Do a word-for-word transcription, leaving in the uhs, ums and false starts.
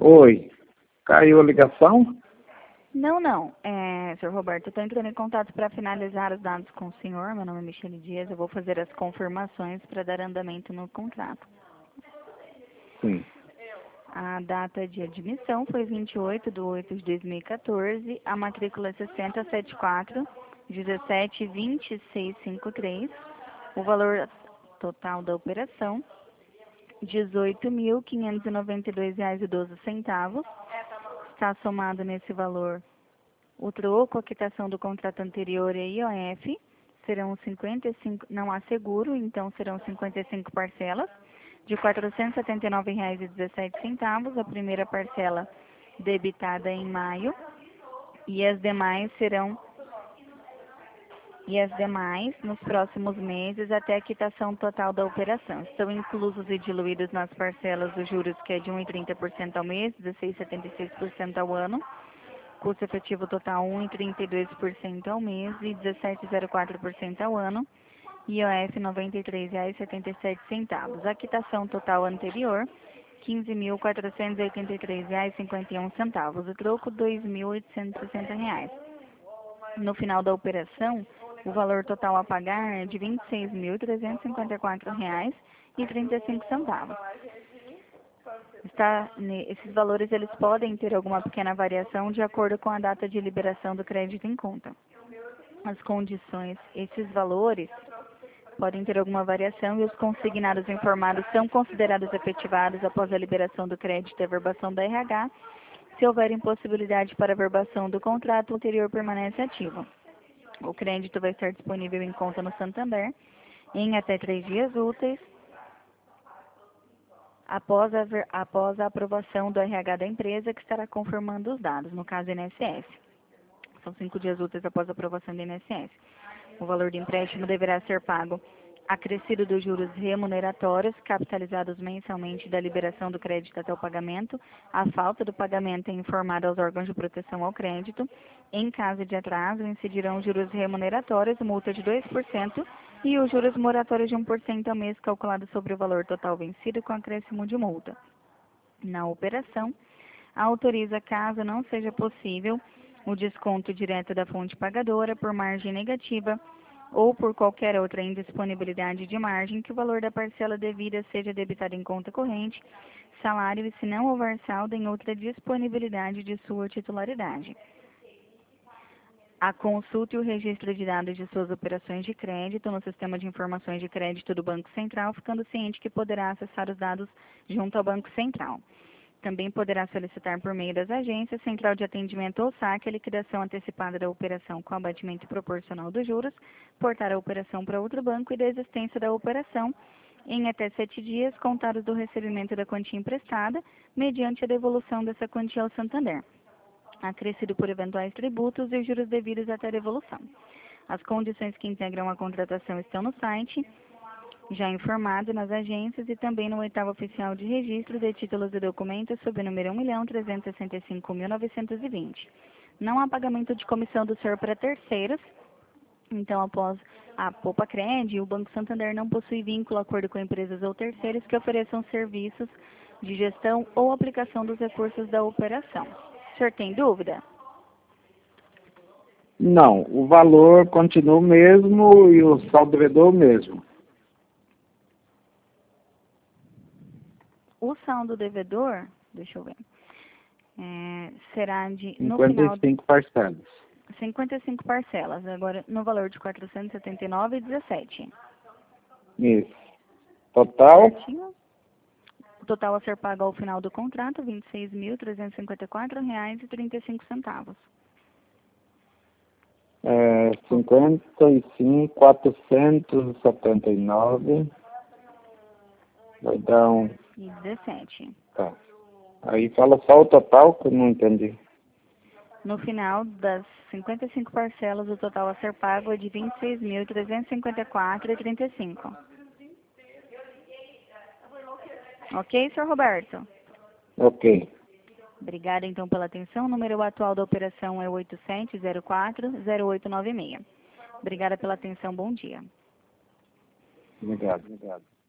Oi, caiu a ligação? Não, não. É, senhor Roberto, eu estou entrando em contato para finalizar os dados com o senhor. Meu nome é Michele Dias. Eu vou fazer as confirmações para dar andamento no contrato. Sim. A data de admissão foi vinte e oito de oito de dois mil e quatorze. A matrícula é sessenta setenta e quatro, dezessete vinte e seis cinquenta e três. O valor total da operação, dezoito mil quinhentos e noventa e dois reais e doze centavos. Está somado nesse valor o troco, a quitação do contrato anterior e I O F. Serão cinquenta e cinco, não há seguro, então serão cinquenta e cinco parcelas de quatrocentos e setenta e nove reais e dezessete centavos. A primeira parcela debitada em maio e as demais serão e as demais nos próximos meses até a quitação total da operação. Estão inclusos e diluídos nas parcelas os juros, que é de um vírgula trinta por cento ao mês, dezesseis vírgula setenta e seis por cento ao ano, custo efetivo total um vírgula trinta e dois por cento ao mês e dezessete vírgula zero quatro por cento ao ano, I O F noventa e três reais e setenta e sete centavos. A quitação total anterior, quinze mil quatrocentos e oitenta e três reais e cinquenta e um centavos. O troco, dois mil oitocentos e sessenta reais. No final da operação, o valor total a pagar é de vinte e seis mil trezentos e cinquenta e quatro reais e trinta e cinco centavos. Está, esses valores eles podem ter alguma pequena variação de acordo com a data de liberação do crédito em conta. As condições, esses valores podem ter alguma variação e os consignados informados são considerados efetivados após a liberação do crédito e a verbação da R H. Se houver impossibilidade para a verbação do contrato, o anterior permanece ativo. O crédito vai estar disponível em conta no Santander em até três dias úteis após a, ver, após a aprovação do R H da empresa, que estará confirmando os dados, no caso I N S S. São cinco dias úteis após a aprovação do I N S S. O valor do empréstimo deverá ser pago acrescido dos juros remuneratórios, capitalizados mensalmente da liberação do crédito até o pagamento. A falta do pagamento é informada aos órgãos de proteção ao crédito. Em caso de atraso, incidirão os juros remuneratórios, multa de dois por cento e os juros moratórios de um por cento ao mês, calculado sobre o valor total vencido com acréscimo de multa. Na operação, autoriza, caso não seja possível, o desconto direto da fonte pagadora por margem negativa ou por qualquer outra indisponibilidade de margem, que o valor da parcela devida seja debitado em conta corrente, salário e, se não houver saldo, em outra disponibilidade de sua titularidade. A consulta e o registro de dados de suas operações de crédito no Sistema de Informações de Crédito do Banco Central, ficando ciente que poderá acessar os dados junto ao Banco Central. Também poderá solicitar por meio das agências, central de atendimento ou saque, a liquidação antecipada da operação com abatimento proporcional dos juros, portar a operação para outro banco e da existência da operação em até sete dias, contados do recebimento da quantia emprestada, mediante a devolução dessa quantia ao Santander, acrescido por eventuais tributos e os juros devidos até a devolução. As condições que integram a contratação estão no site, já informado nas agências e também no oitavo oficial de registro de títulos e documentos sob o número um milhão trezentos e sessenta e cinco mil novecentos e vinte. Não há pagamento de comissão do senhor para terceiros. Então, após a Poupa Cred, o Banco Santander não possui vínculo, acordo com empresas ou terceiros que ofereçam serviços de gestão ou aplicação dos recursos da operação. O senhor tem dúvida? Não, o valor continua o mesmo e o saldo devedor o mesmo. O saldo devedor, deixa eu ver, é, será de, no cinquenta final, e cinco parcelas. cinquenta e cinco parcelas, agora no valor de quatrocentos e setenta e nove reais e dezessete centavos. Isso. Total? Certinho? O total a ser pago ao final do contrato, vinte e seis mil trezentos e cinquenta e quatro reais e trinta e cinco centavos. É, cinquenta e cinco mil quatrocentos e setenta e nove. Vai dar um... E dezessete. Tá. Aí fala só o total, que eu não entendi. No final das cinquenta e cinco parcelas, o total a ser pago é de vinte e seis mil trezentos e cinquenta e quatro reais e trinta e cinco centavos. Ok, senhor Roberto? Ok. Obrigada, então, pela atenção. O número atual da operação é oito sete zero quatro zero oito nove seis. Obrigada pela atenção. Bom dia. Obrigado. Obrigado.